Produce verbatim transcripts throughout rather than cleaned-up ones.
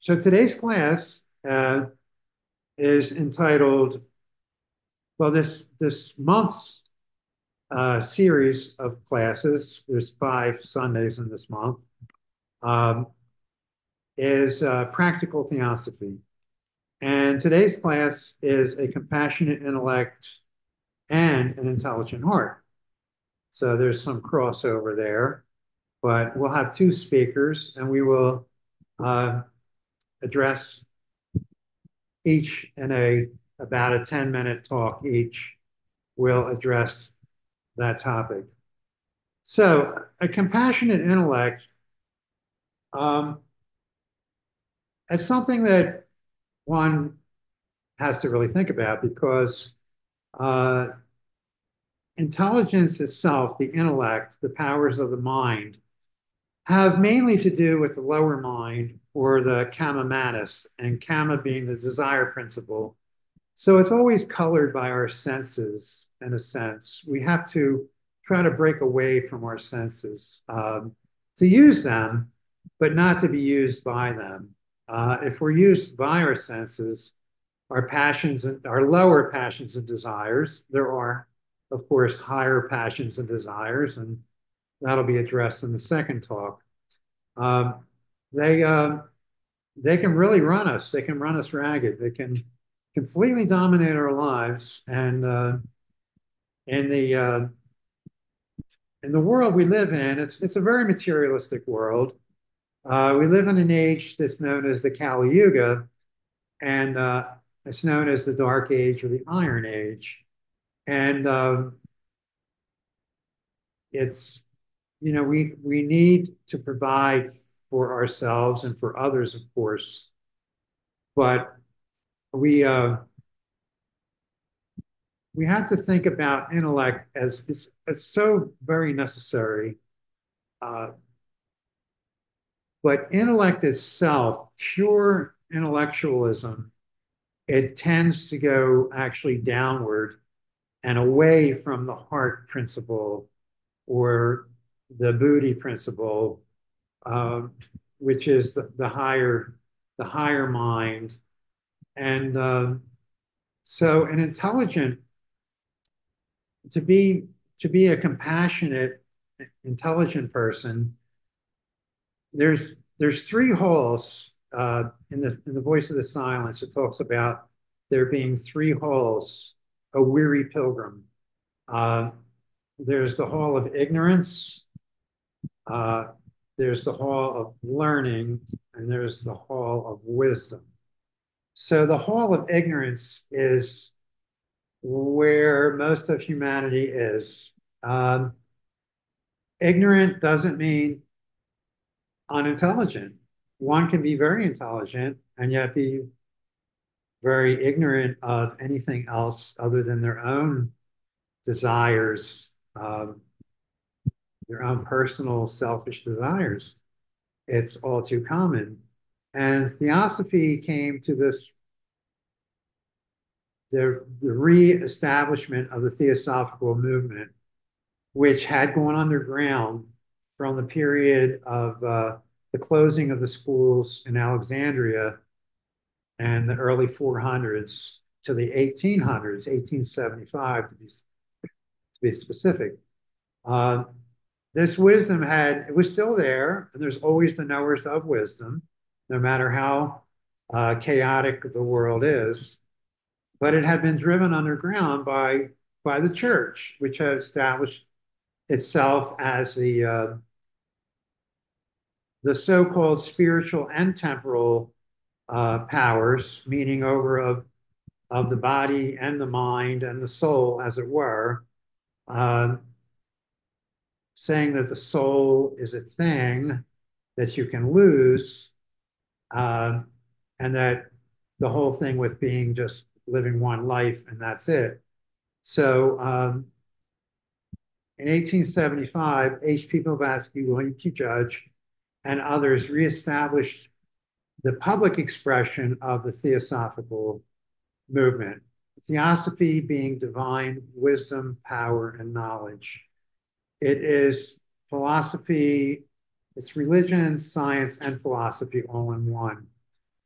So today's class uh, is entitled, well, this this month's uh, series of classes, there's five Sundays in this month, um, is uh, Practical Theosophy. And today's class is a compassionate intellect and an intelligent heart. So there's some crossover there, but we'll have two speakers and we will uh, address each in a about a ten minute talk each will address that topic. So, a compassionate intellect um, is something that one has to really think about because uh, intelligence itself, the intellect, the powers of the mind, have mainly to do with the lower mind or the kama manas, and kama being the desire principle. So it's always colored by our senses in a sense. We have to try to break away from our senses um, to use them, but not to be used by them. Uh, if we're used by our senses, our passions and our lower passions and desires, there are, of course, higher passions and desires, and that'll be addressed in the second talk. Um, they uh, they can really run us. They can run us ragged. They can completely dominate our lives. And uh, in the uh, in the world we live in, it's it's a very materialistic world. Uh, we live in an age that's known as the Kali Yuga, and uh, it's known as the Dark Age or the Iron Age. And um, it's you know we we need to provide for ourselves and for others, of course, but we uh, we have to think about intellect as it's, it's so very necessary. Uh, but intellect itself, pure intellectualism, it tends to go actually downward and away from the heart principle or the buddhi principle, uh, which is the, the higher the higher mind. And um, so, an intelligent to be to be a compassionate, intelligent person, there's there's three halls uh, in the in the voice of the silence. It talks about there being three halls, a weary pilgrim. Uh, there's the hall of ignorance, uh, there's the hall of learning, and there's the hall of wisdom. So the hall of ignorance is where most of humanity is. Um, ignorant doesn't mean unintelligent. One can be very intelligent and yet be very ignorant of anything else other than their own desires, um, their own personal selfish desires. It's all too common. And theosophy came to this, the, the re-establishment of the theosophical movement, which had gone underground from the period of uh, the closing of the schools in Alexandria and the early four hundreds to the eighteen hundreds, eighteen seventy-five to be, to be specific. Uh, this wisdom had, it was still there, and there's always the knowers of wisdom, no matter how uh, chaotic the world is. But it had been driven underground by, by the church, which had established itself as the, uh, the so-called spiritual and temporal uh, powers, meaning over of of the body and the mind and the soul, as it were, uh, saying that the soul is a thing that you can lose, uh, and that the whole thing with being just living one life and that's it. So um, in eighteen seventy-five, H P Blavatsky, William Q. Judge, and others reestablished the public expression of the theosophical movement. Theosophy being divine wisdom, power, and knowledge. It is philosophy, it's religion, science, and philosophy all in one.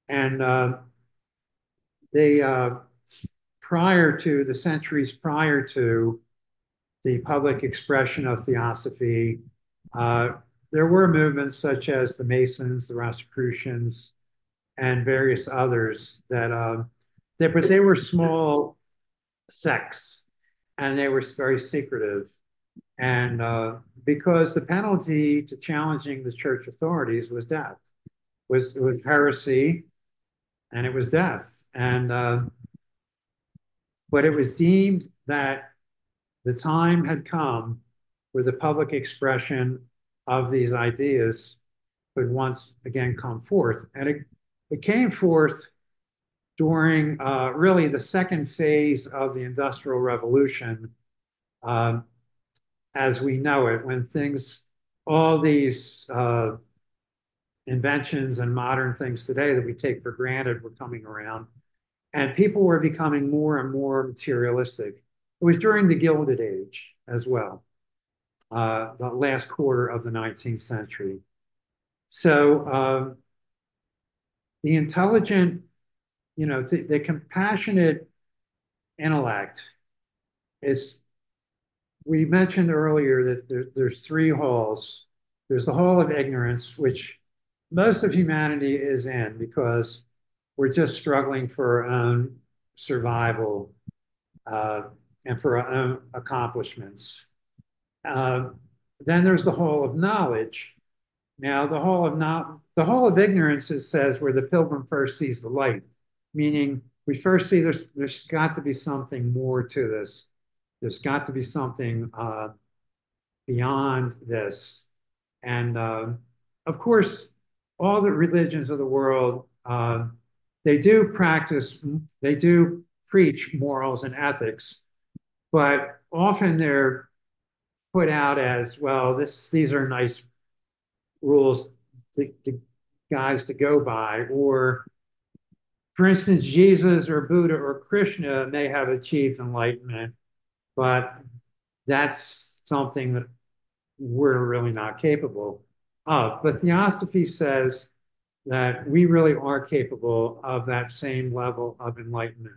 And uh, they, uh, prior to the centuries prior to the public expression of theosophy, uh, there were movements such as the Masons, the Rosicrucians, and various others that, uh, they, but they were small sects and they were very secretive. And uh, because the penalty to challenging the church authorities was death, was it was heresy, and it was death. And uh, but it was deemed that the time had come where the public expression of these ideas could once again come forth, and it it came forth during uh, really the second phase of the Industrial Revolution, um, as we know it, when things, all these uh, inventions and modern things today that we take for granted were coming around, and people were becoming more and more materialistic. It was during the Gilded Age as well, uh, the last quarter of the nineteenth century. So um, the intelligent, you know, the, the compassionate intellect is, we mentioned earlier that there, there's three halls. There's the hall of ignorance, which most of humanity is in because we're just struggling for our own survival uh, and for our own accomplishments. Uh, then there's the hall of knowledge. Now, the hall of not the hall of ignorance, it says, where the pilgrim first sees the light, meaning we first see there's there's got to be something more to this. There's got to be something uh, beyond this. And uh, of course, all the religions of the world, uh, they do practice, they do preach morals and ethics, but often they're put out as, well, this these are nice rules to, to guys to go by. Or, for instance, Jesus or Buddha or Krishna may have achieved enlightenment, but that's something that we're really not capable of. But Theosophy says that we really are capable of that same level of enlightenment,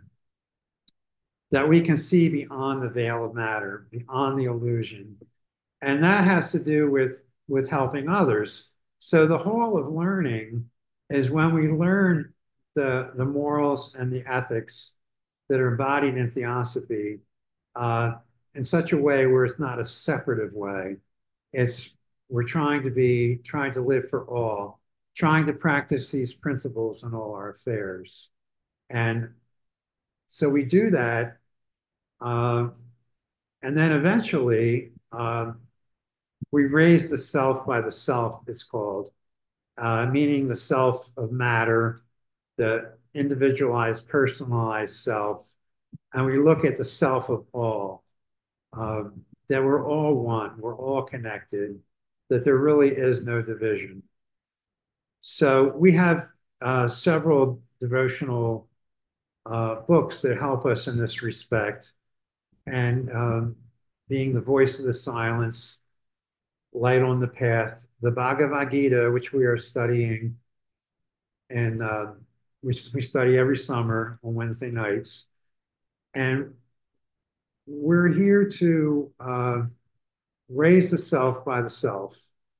that we can see beyond the veil of matter, beyond the illusion. And that has to do with, with helping others. So the hall of learning is when we learn the, the morals and the ethics that are embodied in Theosophy uh, in such a way where it's not a separative way. It's, we're trying to be, trying to live for all, trying to practice these principles in all our affairs. And so we do that. Uh, and then eventually, uh, we raise the self by the self, it's called, uh, meaning the self of matter, the individualized, personalized self. And we look at the self of all, uh, that we're all one, we're all connected, that there really is no division. So we have uh, several devotional uh, books that help us in this respect. And um, being the voice of the silence, light on the path, the Bhagavad Gita, which we are studying, and uh, which we study every summer on Wednesday nights. And we're here to uh, raise the self by the self.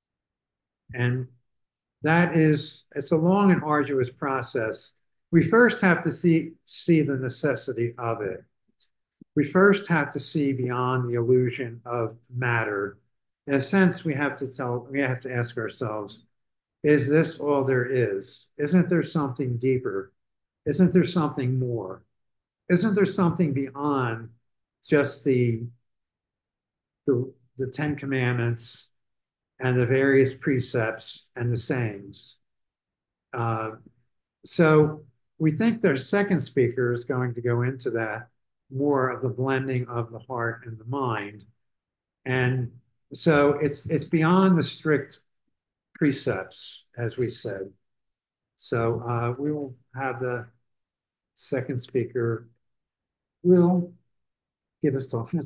And that is, it's a long and arduous process. We first have to see, see the necessity of it. We first have to see beyond the illusion of matter. In a sense, we have to tell, we have to ask ourselves, is this all there is? Isn't there something deeper? Isn't there something more? Isn't there something beyond just the, the, the Ten Commandments and the various precepts and the sayings? Uh, so we think their second speaker is going to go into that, more of the blending of the heart and the mind. And so it's it's beyond the strict precepts, as we said. So uh, we will have the second speaker will give us talk.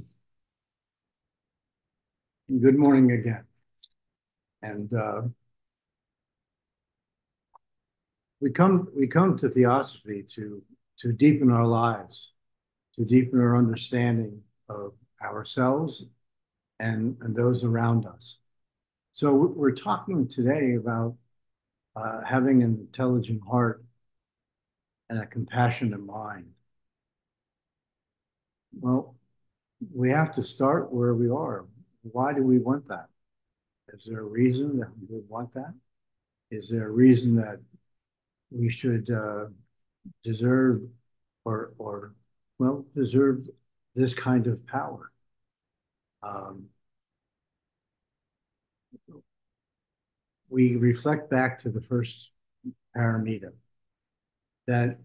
Good morning again. And uh, we come we come to theosophy to to deepen our lives, to deepen our understanding of ourselves and, and those around us. So we're talking today about uh, having an intelligent heart and a compassionate mind. Well, we have to start where we are. Why do we want that? Is there a reason that we would want that? Is there a reason that we should uh, deserve or or well deserve this kind of power? Um, we reflect back to the first paramita that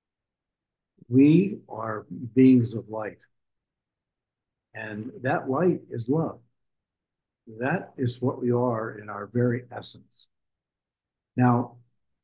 we are beings of light, and that light is love. That is what we are in our very essence. Now,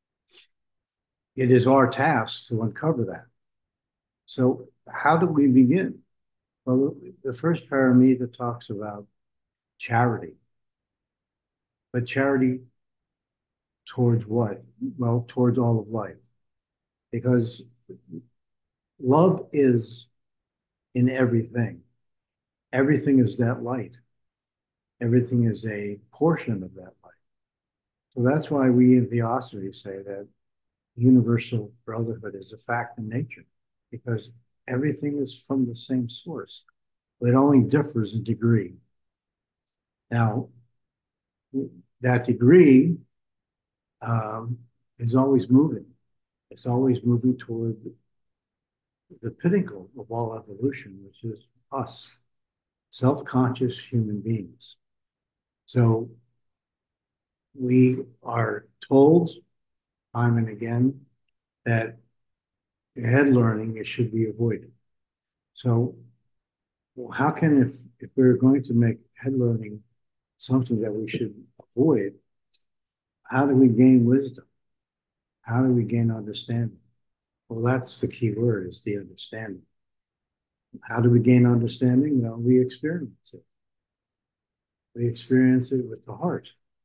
it is our task to uncover that. So, how do we begin? Well, the first paramita talks about charity, but charity towards what? Well, towards all of life, because love is in everything. Everything is that light. Everything is a portion of that light. So that's why we in Theosophy say that universal brotherhood is a fact in nature, because everything is from the same source. It only differs in degree. Now, that degree um, is always moving. It's always moving toward the pinnacle of all evolution, which is us, self-conscious human beings. So we are told time and again that head learning it should be avoided. So well, how can if if we're going to make head learning something that we should avoid, how do we gain wisdom? How do we gain understanding? Well, that's the key word is the understanding. How do we gain understanding? Well, we experience it. We experience it with the heart.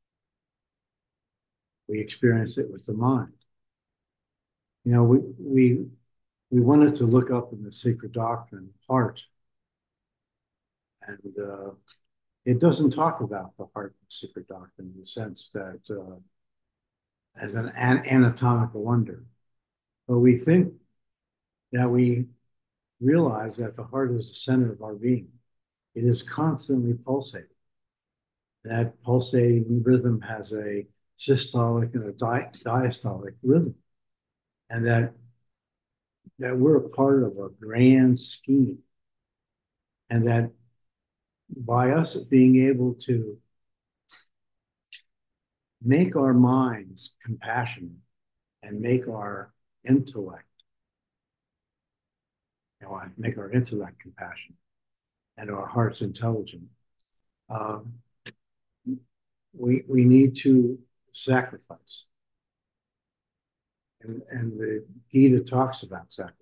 We experience it with the mind. You know, we we we wanted to look up in the Sacred Doctrine heart, and uh, it doesn't talk about the heart in the Sacred Doctrine in the sense that uh, as an, an anatomical wonder, but we think that we realize that the heart is the center of our being. It is constantly pulsating. That pulsating rhythm has a systolic and a di- diastolic rhythm, and that that we're a part of a grand scheme, and that by us being able to make our minds compassionate and make our intellect, you know, make our intellect compassionate and our hearts intelligent, um, we we need to sacrifice, and and the Gita talks about sacrifice.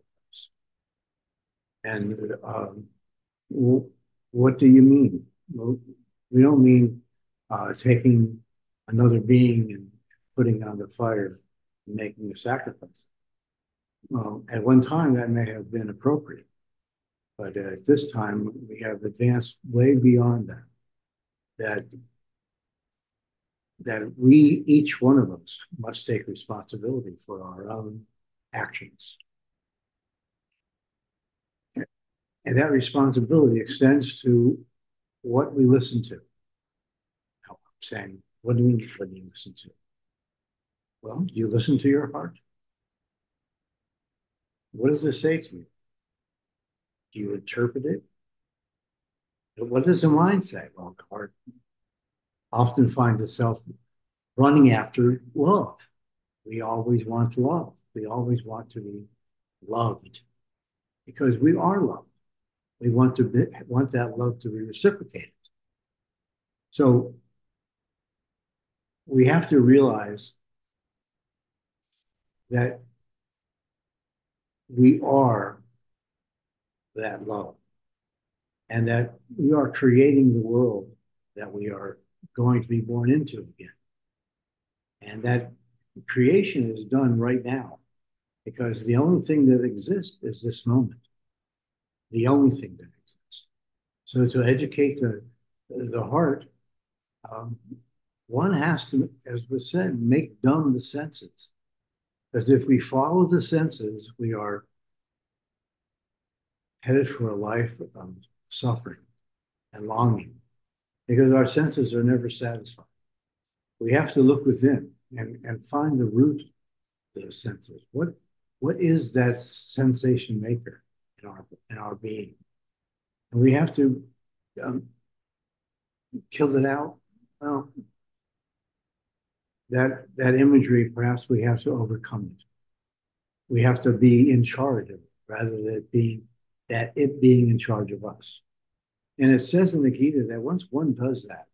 And um, what do you mean? Well, we don't mean uh, taking another being and putting on the fire and making a sacrifice. Well, at one time that may have been appropriate, but uh, at this time we have advanced way beyond that. That that we each one of us must take responsibility for our own actions, and that responsibility extends to what we listen to. Now, I'm saying, what do you mean? What do you listen to? Well, do you listen to your heart? What does it say to you? Do you interpret it? What does the mind say? Well, the heart often finds itself running after love. We always want love. We always want to be loved because we are loved. We want to be, want that love to be reciprocated. So we have to realize that we are that love and that we are creating the world that we are going to be born into again. And that creation is done right now because the only thing that exists is this moment, the only thing that exists. So to educate the, the heart, um, one has to, as was said, make dumb the senses. Because if we follow the senses, we are headed for a life of suffering and longing because our senses are never satisfied. We have to look within and, and find the root of those senses. What, what is that sensation maker in our, in our being? And we have to um, kill it out. Well, that, that imagery, perhaps we have to overcome it. We have to be in charge of it rather than it being that it being in charge of us. And it says in the Gita that once one does that,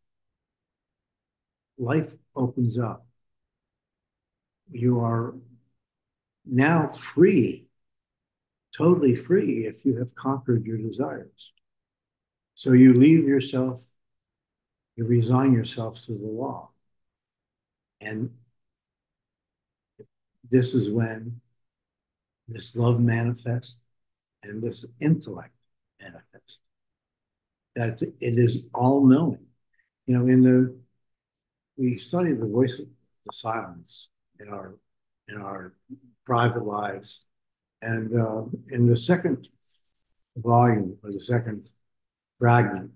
life opens up. You are now free, totally free if you have conquered your desires. So you leave yourself, you resign yourself to the law. And this is when this love manifests and this intellect manifests. That it is all knowing. You know, in the we study the voice of the silence in our in our private lives, and uh, in the second volume or the second fragment,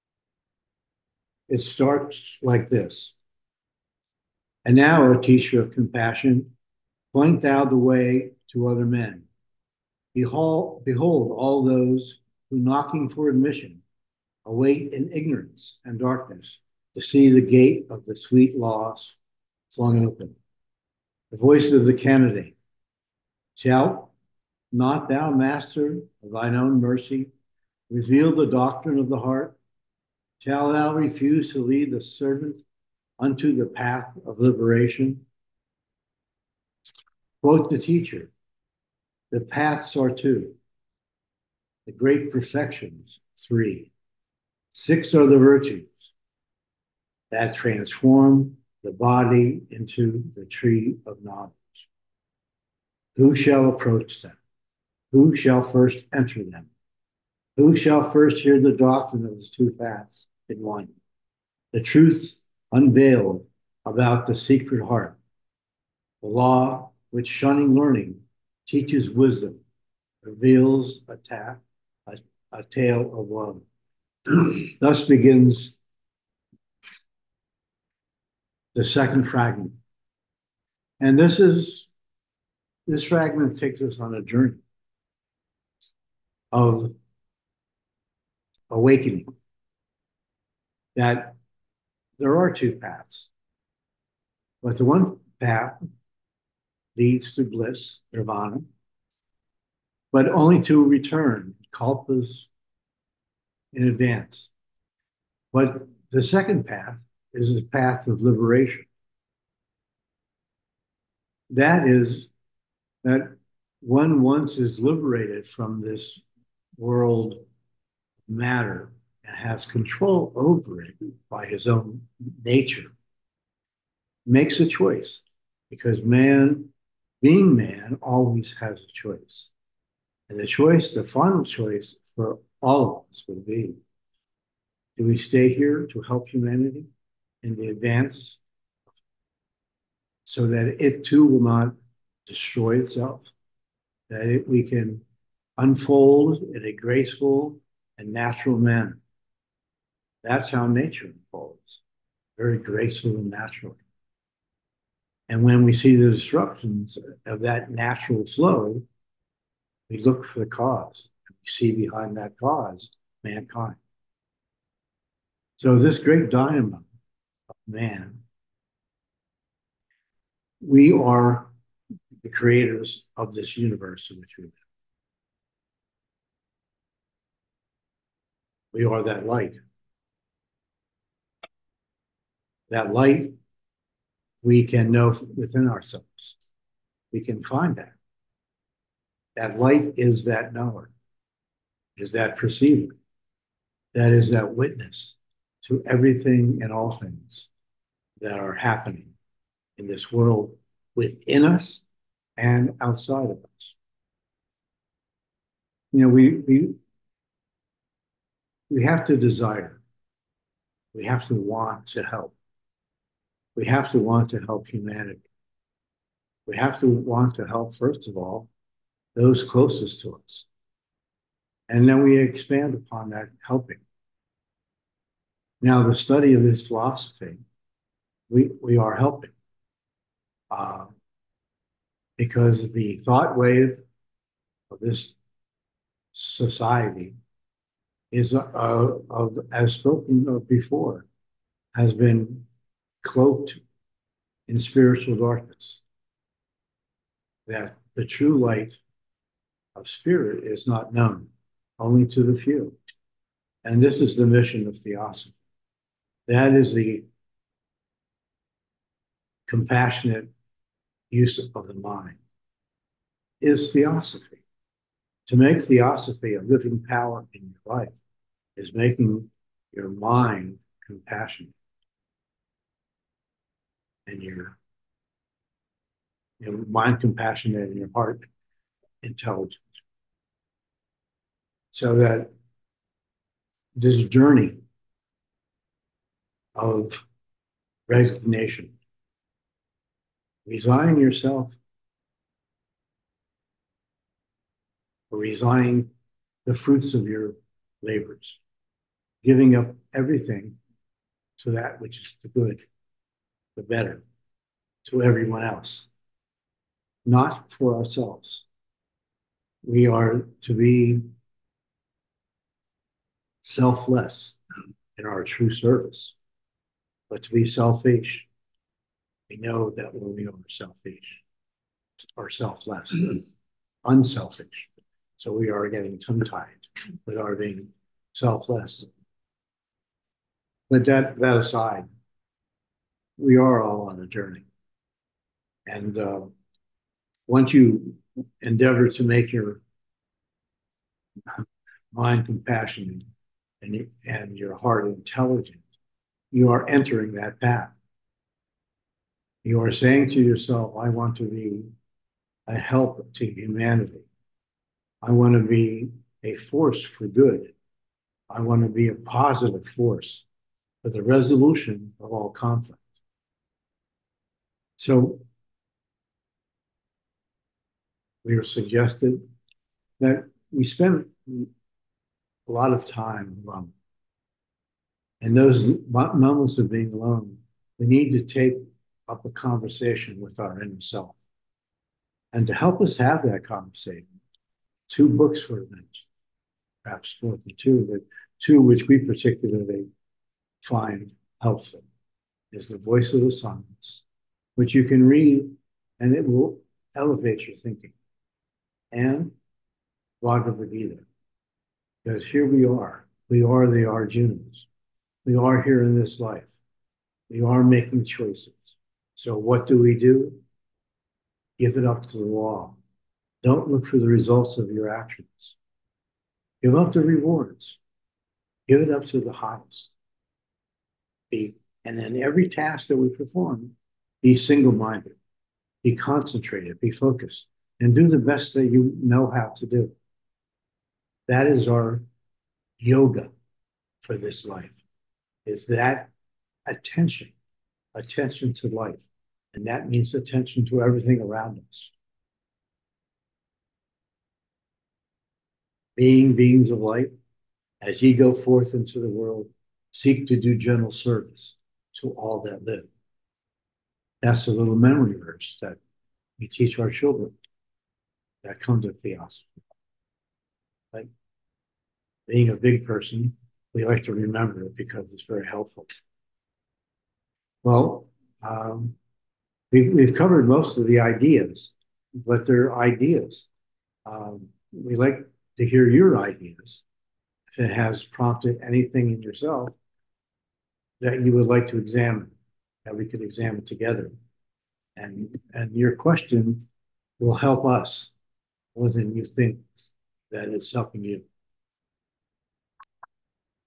it starts like this. And now, O teacher of compassion, point thou the way to other men. Behold, behold all those who, knocking for admission, await in ignorance and darkness to see the gate of the sweet laws flung open. The voice of the candidate, shalt not thou, master of thine own mercy, reveal the doctrine of the heart? Shalt thou refuse to lead the servant unto the path of liberation? Quote the teacher, the paths are two, the great perfections three, six are the virtues that transform the body into the tree of knowledge. Who shall approach them? Who shall first enter them? Who shall first hear the doctrine of the two paths in one? The truth unveiled about the secret heart, the law which, shunning learning, teaches wisdom, reveals a, ta- a, a tale of love. Thus begins the second fragment. And this is, this fragment takes us on a journey of awakening, that there are two paths, but the one path leads to bliss, nirvana, but only to return, kalpas in advance. But the second path is the path of liberation. That is that one once is liberated from this world matter and has control over it by his own nature, makes a choice, because man, being man, always has a choice. And the choice, the final choice for all of us would be, do we stay here to help humanity in the advance so that it too will not destroy itself, that it, we can unfold in a graceful and natural manner? That's how nature unfolds, very graceful and natural. And when we see the disruptions of that natural flow, we look for the cause. And we see behind that cause mankind. So this great dynamo of man, we are the creators of this universe in which we live. We are that light. That light we can know within ourselves. We can find that. That light is that knower, is that perceiver, that is that witness to everything and all things that are happening in this world within us and outside of us. You know, we, we, we have to desire. We have to want to help. We have to want to help humanity. We have to want to help, first of all, those closest to us. And then we expand upon that helping. Now, the study of this philosophy, we, we are helping. Uh, because the thought wave of this society is, uh, of, as spoken of before, has been cloaked in spiritual darkness. That the true light of spirit is not known, only to the few. And this is the mission of Theosophy. That is the compassionate use of the mind, is Theosophy. To make Theosophy a living power in your life is making your mind compassionate and your, your mind compassionate and your heart intelligent. So that this journey of resignation, resigning yourself, or resigning the fruits of your labors, giving up everything to that which is the good, the better, to everyone else, not for ourselves. We are to be selfless in our true service, but to be selfish, we know that when we are selfish or selfless, unselfish. So we are getting tongue-tied with our being selfless. But that, that aside, we are all on a journey. And uh, once you endeavor to make your mind compassionate and, and your heart intelligent, you are entering that path. You are saying to yourself, I want to be a help to humanity. I want to be a force for good. I want to be a positive force for the resolution of all conflict. So we are suggested that we spend a lot of time alone. And those moments of being alone, we need to take up a conversation with our inner self. And to help us have that conversation, two books were mentioned, perhaps more than two, but two which we particularly find helpful is The Voice of the Silence, which you can read and it will elevate your thinking, and Bhagavad Gita. Because here we are, we are the Arjunas. We are here in this life. We are making choices. So what do we do? Give it up to the law. Don't look for the results of your actions. Give up the rewards. Give it up to the highest. Be, and then every task that we perform, be single-minded, be concentrated, be focused, and do the best that you know how to do. That is our yoga for this life, is that attention, attention to life. And that means attention to everything around us. Being beings of light, as ye go forth into the world, seek to do gentle service to all that live. That's a little memory verse that we teach our children that come to Theosophy. Like being a big person, we like to remember it because it's very helpful. Well, um, we, we've covered most of the ideas, but they're ideas. Um, we like to hear your ideas. If it has prompted anything in yourself that you would like to examine, that we could examine together. And, and your question will help us more than you think that it's helping you.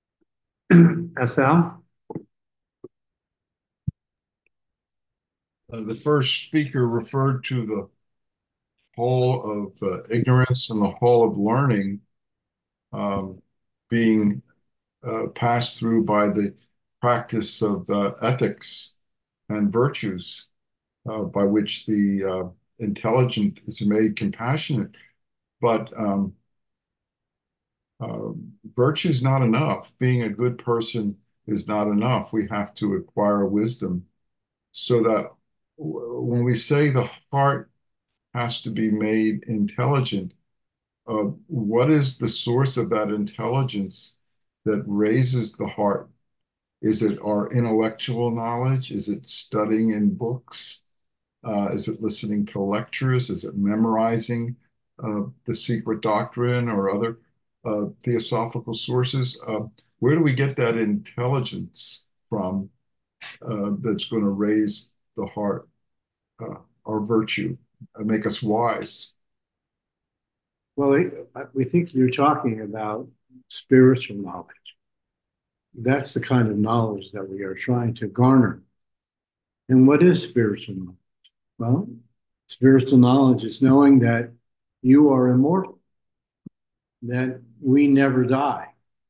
S L? Uh, the first speaker referred to the whole of uh, ignorance and the whole of learning um, being uh, passed through by the practice of uh, ethics and virtues, uh, by which the uh, intelligent is made compassionate. But um, uh, virtue is not enough. Being a good person is not enough. We have to acquire wisdom so that when we say the heart has to be made intelligent, uh, what is the source of that intelligence that raises the heart? Is it our intellectual knowledge? Is it studying in books? Uh, is it listening to lectures? Is it memorizing uh, the secret doctrine or other uh, theosophical sources? Uh, where do we get that intelligence from uh, that's going to raise the heart, uh, our virtue, uh, make us wise? Well, I- we think you're talking about spiritual knowledge. That's the kind of knowledge that we are trying to garner. And what is spiritual knowledge? Well, spiritual knowledge is knowing that you are immortal, that we never die.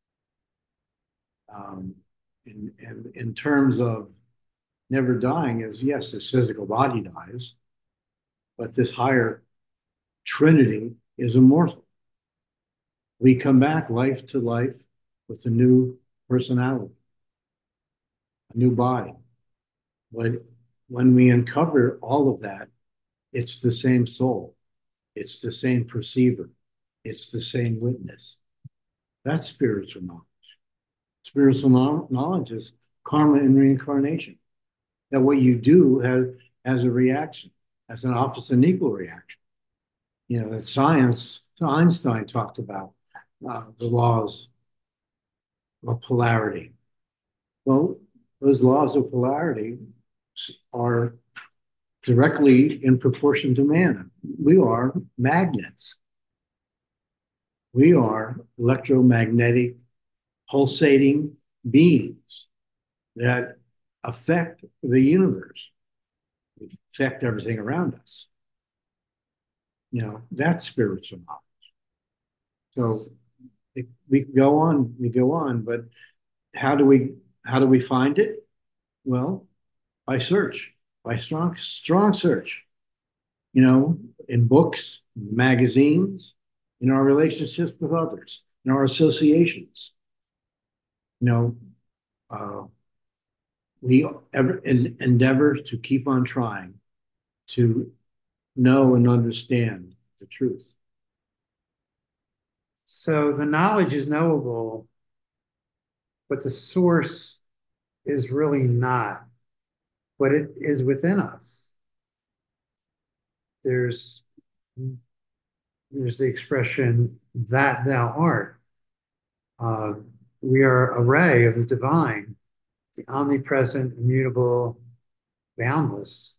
Um, in, in, in terms of never dying is, yes, this physical body dies, but this higher trinity is immortal. We come back life to life with a new personality, a new body. But when we uncover all of that, it's the same soul, it's the same perceiver, it's the same witness. That's spiritual knowledge. Spiritual knowledge is karma and reincarnation. That what you do has, has a reaction, has an opposite and equal reaction. You know, that science, Einstein talked about uh, the laws of polarity. Well, those laws of polarity are directly in proportion to man. We are magnets. We are electromagnetic pulsating beings that affect the universe, affect everything around us. You know, that's spiritual knowledge. So it, we go on, we go on, but how do we how do we find it? Well, by search, by strong strong search. You know, in books, magazines, in our relationships with others, in our associations. You know, uh, we ever endeavor to keep on trying to know and understand the truth. So the knowledge is knowable, but the source is really not, but it is within us. There's there's the expression that thou art. Uh, we are a ray of the divine, the omnipresent, immutable, boundless.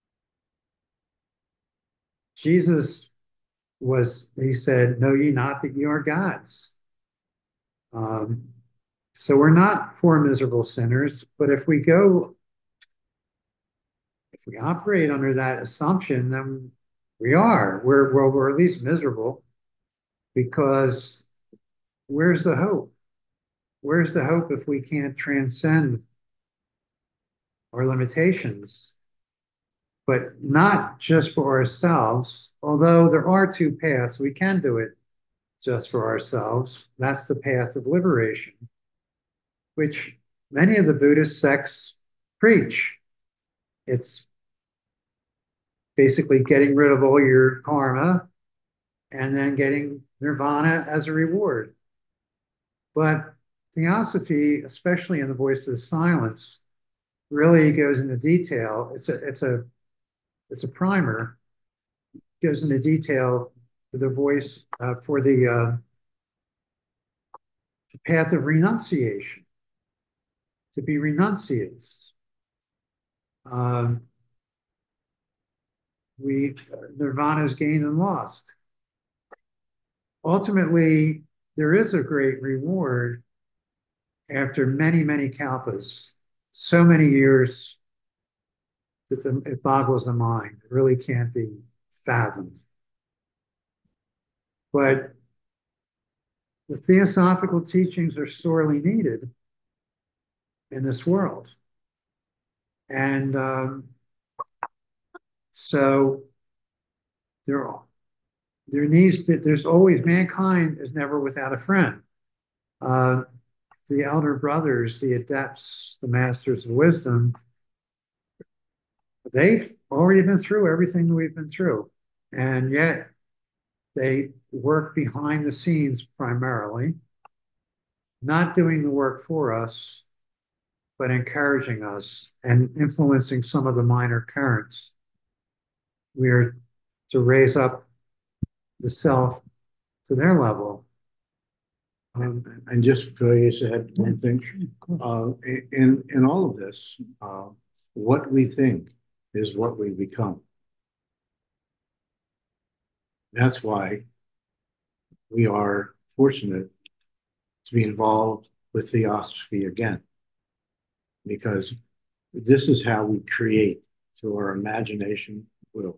Jesus was, he said, know ye not that ye are gods. Um, so we're not poor, miserable sinners, but if we go, if we operate under that assumption, then we are. We're, well, we're at least miserable because where's the hope? Where's the hope if we can't transcend our limitations? But not just for ourselves, although there are two paths. We can do it just for ourselves. That's the path of liberation, which many of the Buddhist sects preach. It's basically getting rid of all your karma and then getting nirvana as a reward. But Theosophy, especially in the Voice of the Silence, really goes into detail. It's a it's a it's a primer. It goes into detail for the voice uh, for the uh, the path of renunciation, to be renunciates. Um, we nirvana is gained and lost. Ultimately, there is a great reward after many, many kalpas, so many years it's a, it boggles the mind. It really can't be fathomed. But the theosophical teachings are sorely needed in this world. And um, so there, there needs to, there's always, mankind is never without a friend. Uh, the elder brothers, the adepts, the masters of wisdom, they've already been through everything we've been through. And yet they work behind the scenes primarily, not doing the work for us, but encouraging us and influencing some of the minor currents. We are to raise up the self to their level. Um, and just for you to add one thing, uh, in in all of this, uh, what we think is what we become. That's why we are fortunate to be involved with theosophy again, because this is how we create through our imagination, will,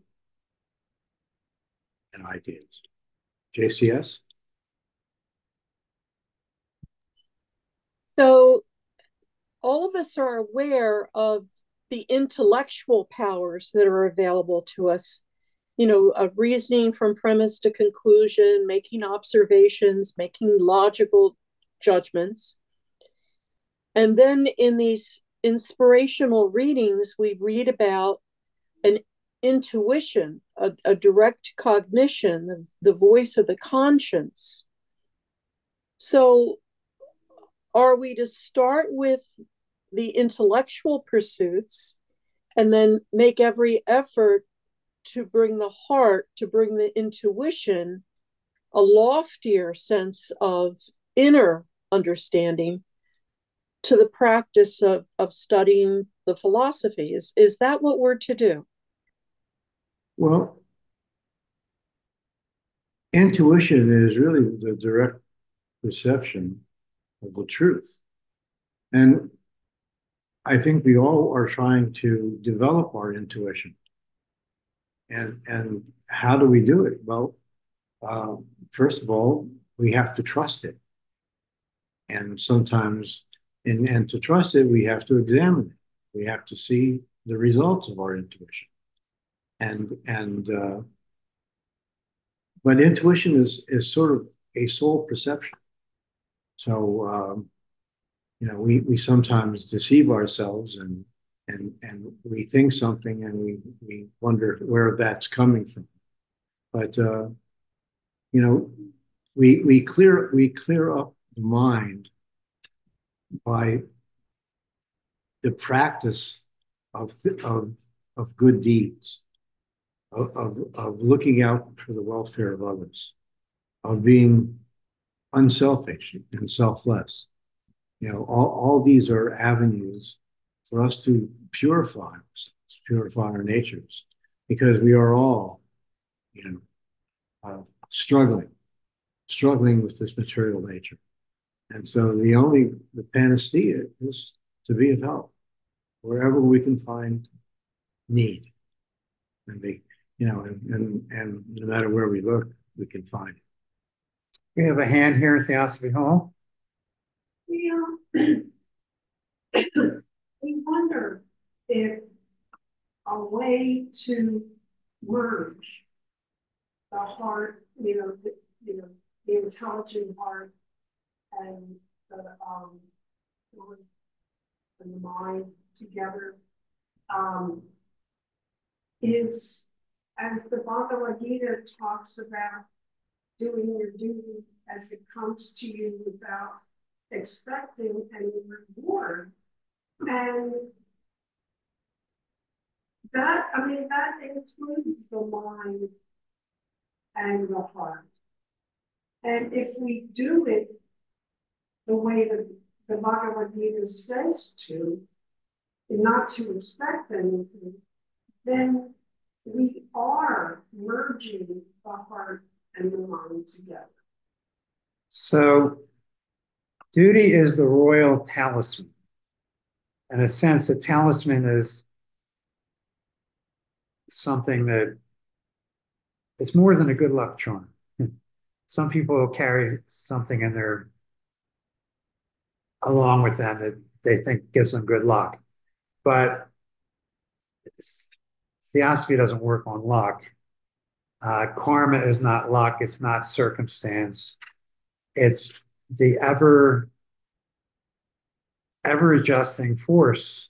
and ideas. J C S? So all of us are aware of the intellectual powers that are available to us, you know, uh, reasoning from premise to conclusion, making observations, making logical judgments. And then in these inspirational readings, we read about an intuition, a, a direct cognition of the voice of the conscience. So are we to start with the intellectual pursuits and then make every effort to bring the heart, to bring the intuition, a loftier sense of inner understanding to the practice of, of studying the philosophy? Is, is that what we're to do? Well, intuition is really the direct perception of the truth. And I think we all are trying to develop our intuition. And, and how do we do it? Well, uh, first of all, we have to trust it. And sometimes, and, and to trust it, we have to examine it. We have to see the results of our intuition. And, and, uh, but intuition is, is sort of a soul perception. So, um, you know, we, we sometimes deceive ourselves and, and, and we think something and we, we wonder where that's coming from. But, uh, you know, we, we clear, we clear up the mind by the practice of, of, of good deeds, of, of, of looking out for the welfare of others, of being unselfish and selfless. You know, all, all these are avenues for us to purify ourselves, purify our natures, because we are all, you know, uh, struggling, struggling with this material nature. And so the only, the panacea is to be of help wherever we can find need. And they, you know, and, and, and no matter where we look, we can find it. We have a hand here in Theosophy Hall. Yeah. We wonder if a way to merge the heart, you know, the, you know, the intelligent heart and the um and the mind together um, is, as the Bhagavad Gita talks about, doing your duty as it comes to you without expecting any reward. And that, I mean, that includes the mind and the heart. And if we do it the way that the Bhagavad Gita says to, not to expect anything, then we are merging the heart and the mind together. So duty is the royal talisman. In a sense, a talisman is something that it's more than a good luck charm. Some people carry something in their along with them that they think gives them good luck. But theosophy doesn't work on luck. Uh, karma is not luck, it's not circumstance. It's the ever ever adjusting force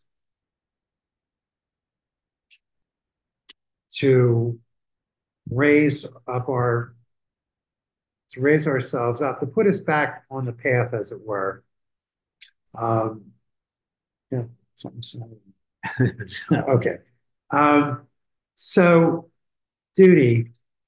to raise up our to raise ourselves up, to put us back on the path, as it were. Um, yeah, something. Okay. Um, so duty.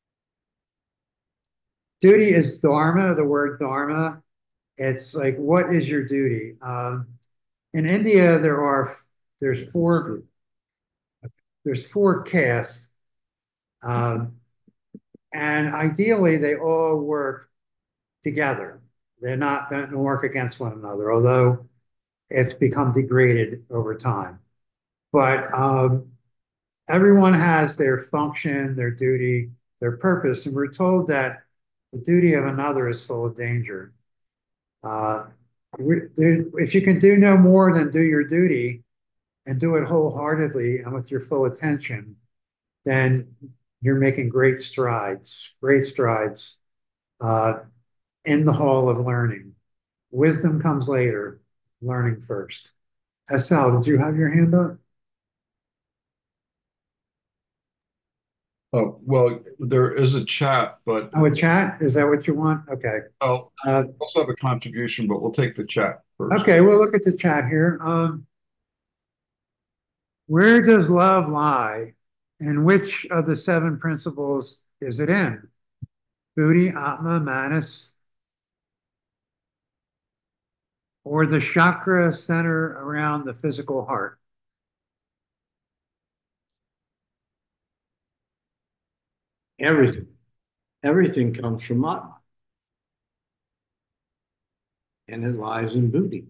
Duty is dharma, the word dharma. It's like, what is your duty? Um, in India, there are there's four there's four castes, um, and ideally they all work together. They're not they don't work against one another, although it's become degraded over time. But um, everyone has their function, their duty, their purpose, and we're told that the duty of another is full of danger. Uh, there, if you can do no more than do your duty and do it wholeheartedly and with your full attention, then you're making great strides, great strides uh, in the hall of learning. Wisdom comes later, learning first. Sal, did you have your hand up? Oh, well, there is a chat, but Oh, a chat? Is that what you want? Okay. I'll Uh, also have a contribution, but we'll take the chat first. okay, we'll look at the chat here. Um, where does love lie? And which of the seven principles is it in? Buddhi, Atma, Manas, or the chakra center around the physical heart? Everything. Everything comes from Atma. And it lies in Buddhi.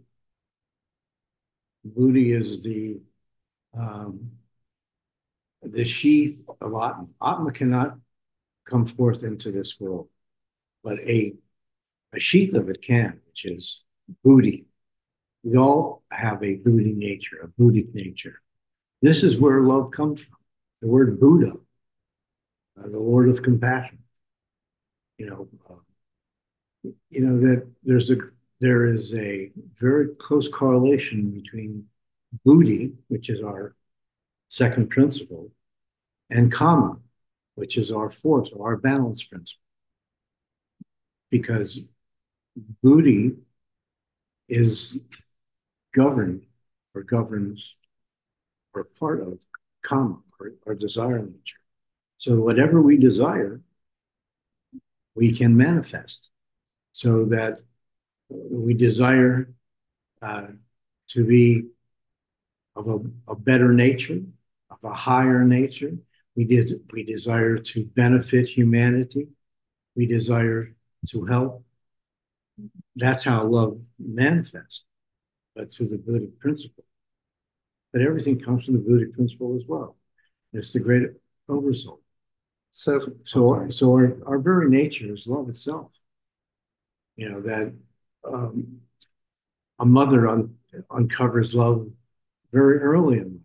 Buddhi is the um, the sheath of Atma. Atma cannot come forth into this world, but a, a sheath of it can, which is Buddhi. We all have a Buddhi nature, a Buddhic nature. This is where love comes from. The word Buddha, uh, the Lord of compassion. You know, uh, you know that there's a there is a very close correlation between Buddhi, which is our second principle, and Kama, which is our fourth, or our balance principle. Because Buddhi is governed or governs or part of Kama, or, or desire nature. So whatever we desire, we can manifest. So that we desire uh, to be of a, a better nature, of a higher nature. We, des- we desire to benefit humanity. We desire to help. That's how love manifests, but through the Buddhic principle. But everything comes from the Buddhic principle as well. It's the great oversoul. So, so, our, so our, our very nature is love itself. You know, that um, a mother un- uncovers love very early in life.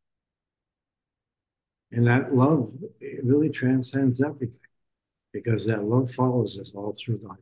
And that love, it really transcends everything, because that love follows us all through life.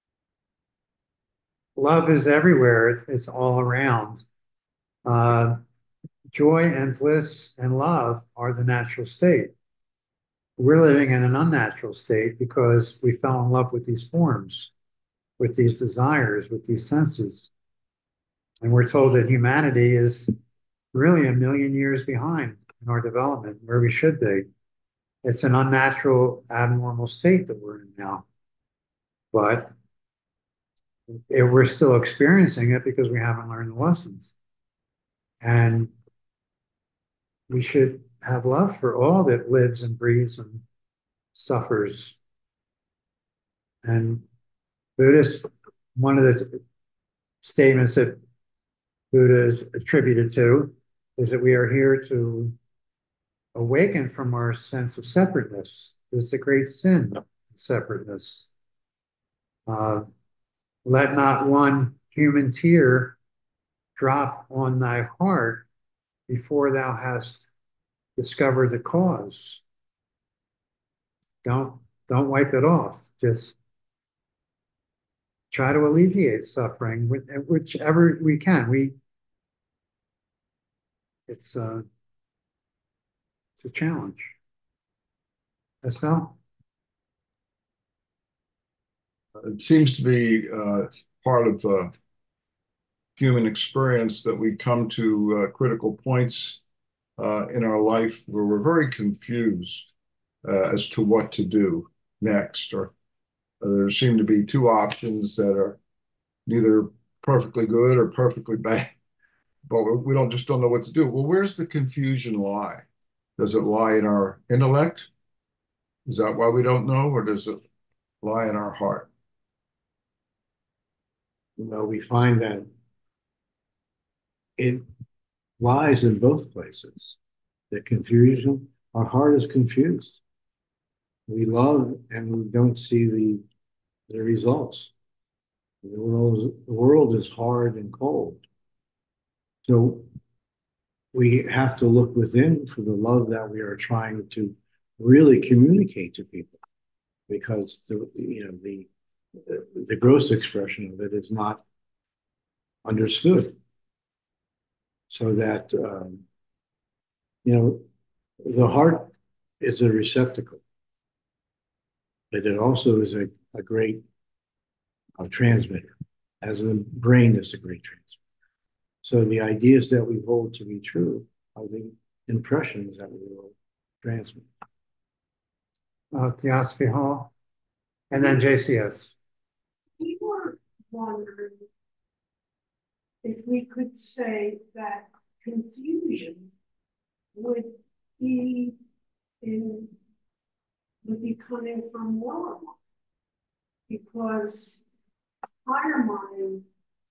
love is everywhere. It, it's all around. Uh, joy and bliss and love are the natural state. We're living in an unnatural state because we fell in love with these forms, with these desires, with these senses. And we're told that humanity is really a million years behind in our development where we should be. It's an unnatural, abnormal state that we're in now. But it, we're still experiencing it because we haven't learned the lessons. And we should have love for all that lives and breathes and suffers. And Buddhist, one of the statements that Buddha is attributed to is that we are here to awaken from our sense of separateness. There's a great sin in separateness. Uh, let not one human tear drop on thy heart before thou hast discovered the cause. Don't don't wipe it off. Just try to alleviate suffering, whichever we can. We it's uh, it's a challenge. Estelle? It seems to be uh, part of uh, human experience that we come to uh, critical points uh, in our life where we're very confused uh, as to what to do next, or uh, there seem to be two options that are neither perfectly good or perfectly bad, but we don't just don't know what to do. Well, where's the confusion lie? Does it lie in our intellect? Is that why we don't know, or does it lie in our heart? You know, we find that it lies in both places. The confusion, our heart is confused. We love and we don't see the, the results. The world, the world is hard and cold. So we have to look within for the love that we are trying to really communicate to people, because the you know the the, the gross expression of it is not understood. So that um, you know the heart is a receptacle, but it also is a, a great uh, transmitter, as the brain is a great transmitter. So the ideas that we hold to be true are the impressions that we will transmit. Uh, Theosophy Hall, and then J C S. We were wondering if we could say that confusion would be in would be coming from lower mind, because higher mind,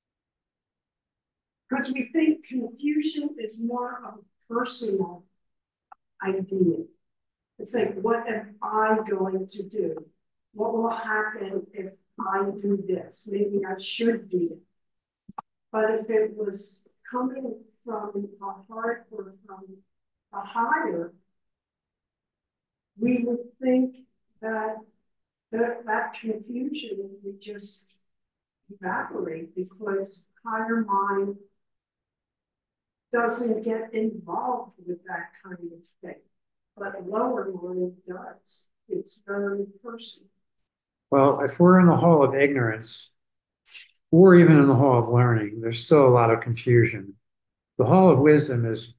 because we think confusion is more of a personal idea. It's like, what am I going to do? What will happen if I do this? Maybe I should do it. But if it was coming from a heart or from a higher, we would think that that, that confusion would just evaporate, because higher mind doesn't get involved with that kind of thing. But lower mind does. It's very personal. Well, if we're in the hall of ignorance, or even in the hall of learning, there's still a lot of confusion. The hall of wisdom is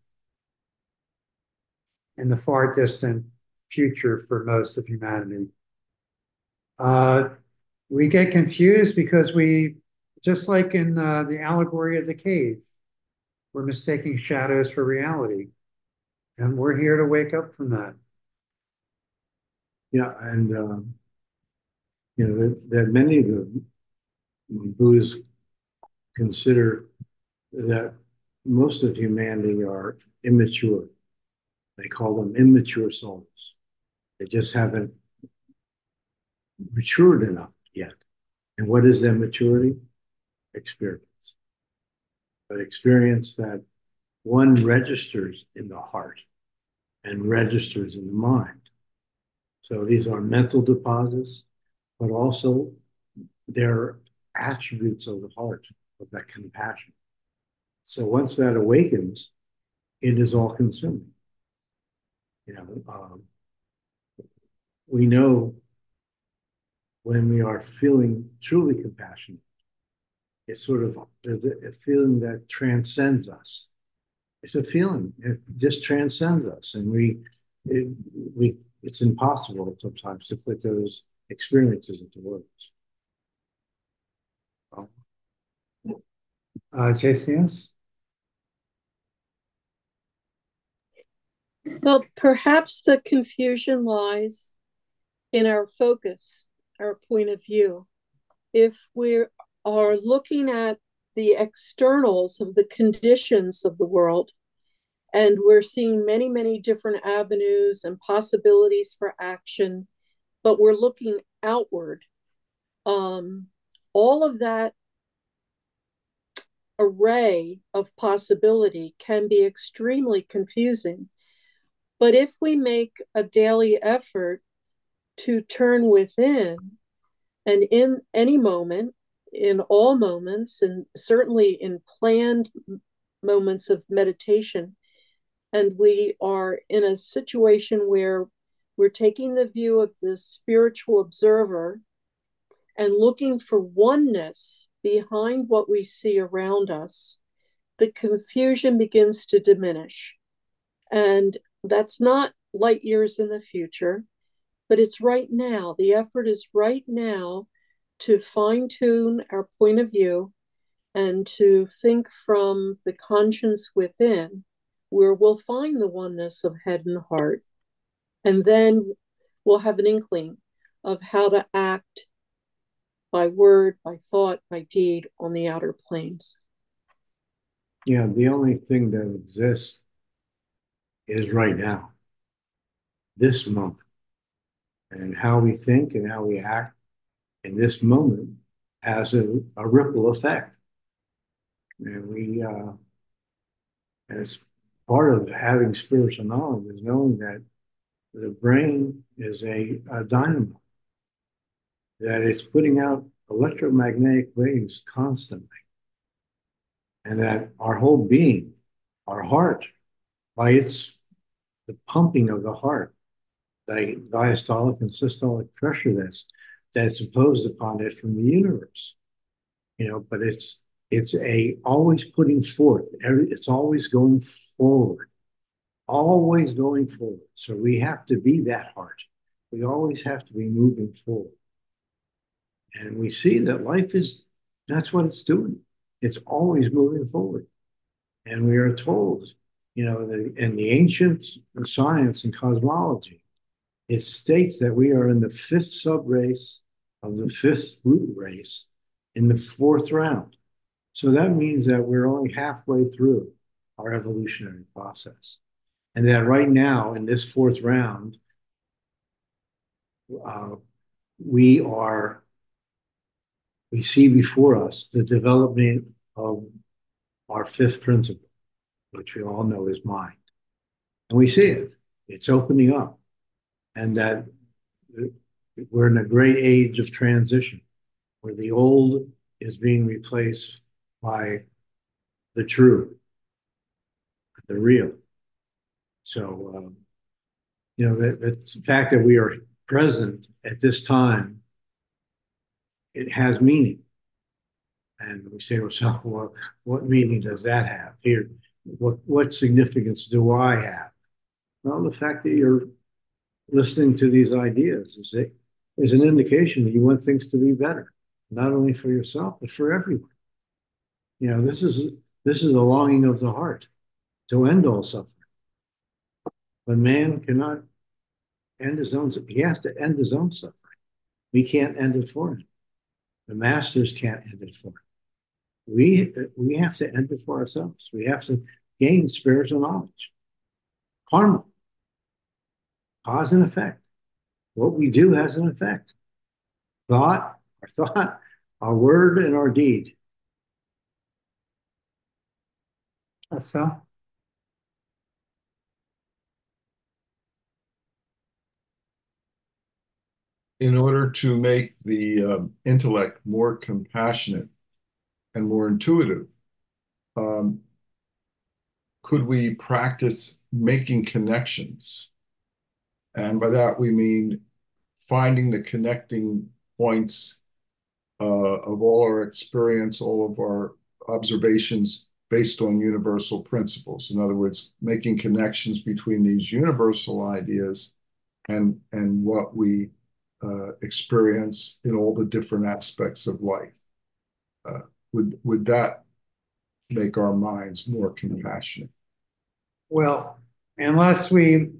in the far distant future for most of humanity. Uh, we get confused because we, just like in uh, the allegory of the cave, we're mistaking shadows for reality. And we're here to wake up from that. Yeah, and um, you know that, that many of the Buddhists consider that most of humanity are immature. They call them immature souls. They just haven't matured enough yet. And what is that maturity? Experience. But experience that one registers in the heart and registers in the mind. So these are mental deposits, but also they're attributes of the heart, of that compassion. So once that awakens, it is all consuming. You know, um, we know when we are feeling truly compassionate, it's sort of a feeling that transcends us. It's a feeling, it just transcends us. And we, it, we, it's impossible sometimes to put those experiences into words. Uh, J C S? Well, perhaps the confusion lies in our focus, our point of view. If we are looking at the externals of the conditions of the world, And we're seeing many, many different avenues and possibilities for action, but we're looking outward. Um, all of that array of possibility can be extremely confusing. But if we make a daily effort to turn within, and in any moment, in all moments, and certainly in planned moments of meditation, and we are in a situation where we're taking the view of the spiritual observer and looking for oneness behind what we see around us, the confusion begins to diminish. And that's not light years in the future, but it's right now. The effort is right now to fine tune our point of view and to think from the conscience within, where we'll find the oneness of head and heart. And then we'll have an inkling of how to act by word, by thought, by deed on the outer planes. Yeah, the only thing that exists is right now, this moment. And how we think and how we act in this moment has a, a ripple effect. And we, uh, as part of having spiritual knowledge, is knowing that the brain is a, a dynamo, that it's putting out electromagnetic waves constantly. And that our whole being, our heart, by its the pumping of the heart, the diastolic and systolic pressure that's that's imposed upon it from the universe, you know. But it's it's a always putting forth. Every, it's always going forward, always going forward. So we have to be that heart. We always have to be moving forward, and we see that life is that's what it's doing. It's always moving forward, and we are told, you know, the, in the ancient science and cosmology, it states that we are in the fifth subrace of the fifth root race in the fourth round. So that means that we're only halfway through our evolutionary process. And that right now, in this fourth round, uh, we are, we see before us the development of our fifth principle, which we all know is mind. And we see it, it's opening up. And that we're in a great age of transition where the old is being replaced by the true, the real. So, um, you know, that, that's the fact that we are present at this time, it has meaning. And we say to ourselves, well, what meaning does that have here? What, what significance do I have? Well, the fact that you're listening to these ideas is, a, is an indication that you want things to be better, not only for yourself, but for everyone. You know, this is this is a longing of the heart to end all suffering. But man cannot end his own, he has to end his own suffering. We can't end it for him. The masters can't end it for him. We, we have to end it for ourselves. We have to gain spiritual knowledge. Karma, cause and effect. What we do has an effect. Thought, our thought, our word, and our deed. So, In order to make the um, intellect more compassionate and more intuitive, um, could we practice making connections? And by that, we mean finding the connecting points uh, of all our experience, all of our observations based on universal principles. In other words, making connections between these universal ideas and, and what we uh, experience in all the different aspects of life. Uh, would, would that make our minds more compassionate? well, unless we,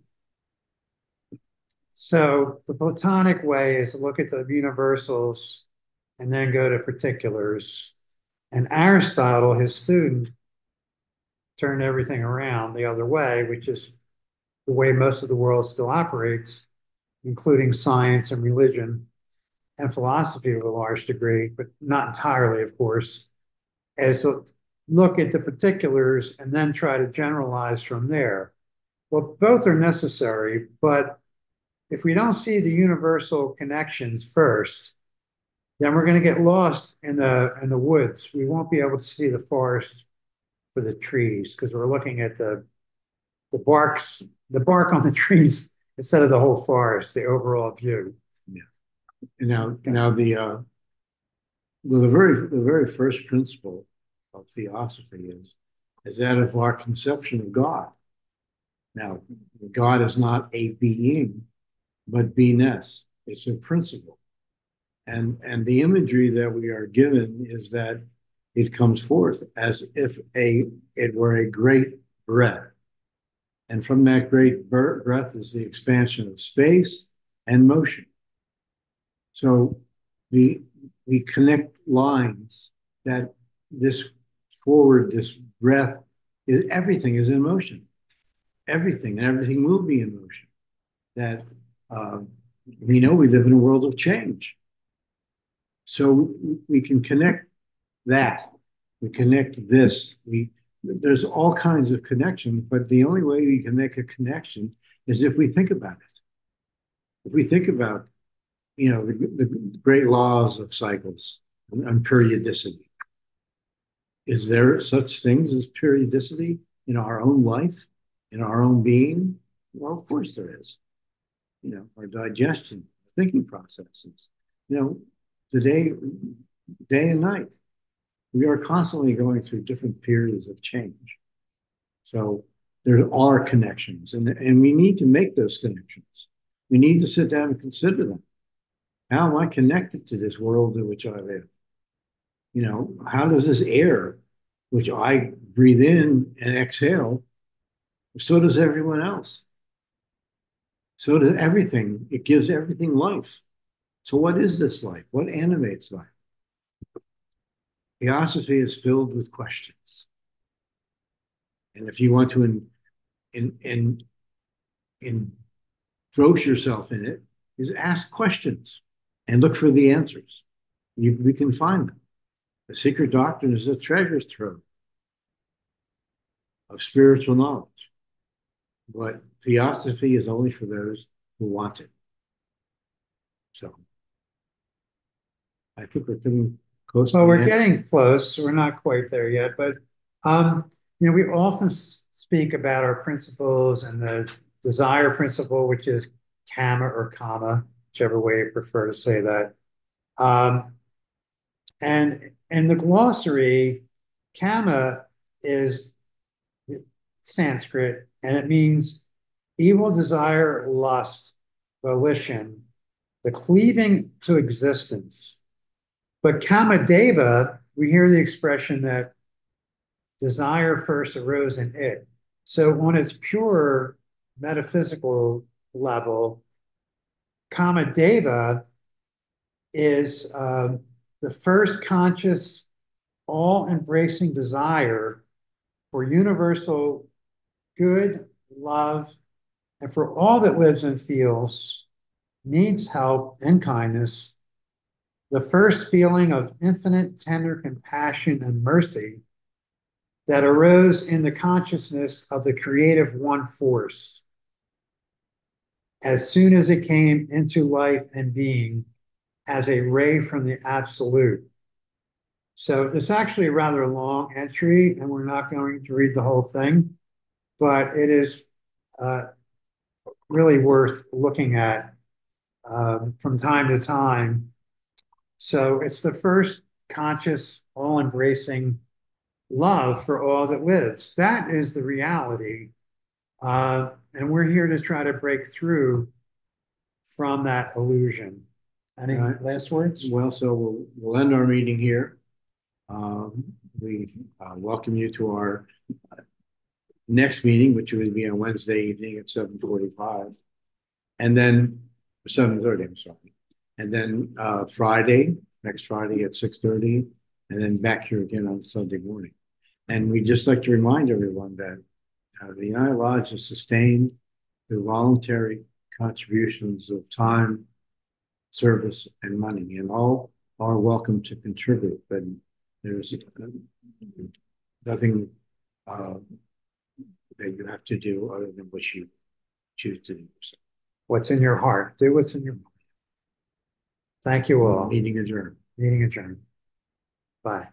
so the Platonic way is to look at the universals and then go to particulars. And Aristotle, his student, turn everything around the other way, which is the way most of the world still operates, including science and religion and philosophy to a large degree, but not entirely, of course, as a look at the particulars and then try to generalize from there. Well, both are necessary, but if we don't see the universal connections first, then we're going to get lost in the in the woods. We won't be able to see the forest for the trees because we're looking at the the barks, the bark on the trees instead of the whole forest, the overall view. Yeah. Now, now the uh, well, the very the very first principle of theosophy is is that of our conception of God. Now, God is not a being, but beingness. It's a principle. And, and the imagery that we are given is that it comes forth as if a it were a great breath. And from that great breath is the expansion of space and motion. So we, we connect lines that this forward, this breath, is everything is in motion. Everything, and everything will be in motion. That uh, we know we live in a world of change. So we can connect that. We connect this. We there's all kinds of connections, but the only way we can make a connection is if we think about it. If we think about, you know, the, the great laws of cycles and, and periodicity. Is there such things as periodicity in our own life, in our own being? Well, of course there is. You know, our digestion, thinking processes. You know, today, day and night, we are constantly going through different periods of change. So there are connections, and, and we need to make those connections. We need to sit down and consider them. How am I connected to this world in which I live? You know, how does this air, which I breathe in and exhale, so does everyone else. So does everything. It gives everything life. So what is this life? What animates life? Theosophy is filled with questions. And if you want to in, in, in, engross yourself in it, is ask questions and look for the answers. You, we can find them. The secret doctrine is a treasure trove of spiritual knowledge. But theosophy is only for those who want it. So I think we're getting close. Well, to we're getting close. We're not quite there yet, but um, you know, we often speak about our principles and the desire principle, which is kama or kama, whichever way you prefer to say that. Um, and in the glossary, kama is Sanskrit, and it means evil desire, lust, volition, the cleaving to existence. But Kamadeva, we hear the expression that desire first arose in it. So on its pure metaphysical level, Kamadeva is uh, the first conscious, all-embracing desire for universal good, love, and for all that lives and feels, needs help and kindness, the first feeling of infinite tender compassion and mercy that arose in the consciousness of the creative one force as soon as it came into life and being as a ray from the absolute. So it's actually a rather long entry, and we're not going to read the whole thing, but it is uh, really worth looking at um, from time to time. So it's the first conscious, all-embracing love for all that lives. That is the reality. Uh, and we're here to try to break through from that illusion. Any uh, last words? Well, so we'll, we'll end our meeting here. Um, we uh, welcome you to our uh, next meeting, which will be on Wednesday evening at seven forty-five. And then seven thirty, I'm sorry. And then uh, Friday, next Friday at six thirty, and then back here again on Sunday morning. And we'd just like to remind everyone that uh, the United Lodge is sustained through voluntary contributions of time, service, and money, and all are welcome to contribute, but there's uh, nothing uh, that you have to do other than what you choose to do. So, What's in your heart? Do what's in your mind. Thank you all. meeting adjourned. Meeting adjourned. Bye.